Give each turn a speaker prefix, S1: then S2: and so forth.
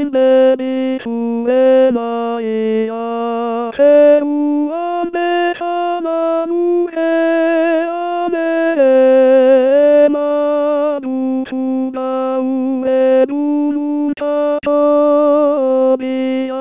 S1: んで見つめない汗を雨さまぬ部屋で窓すが上るたび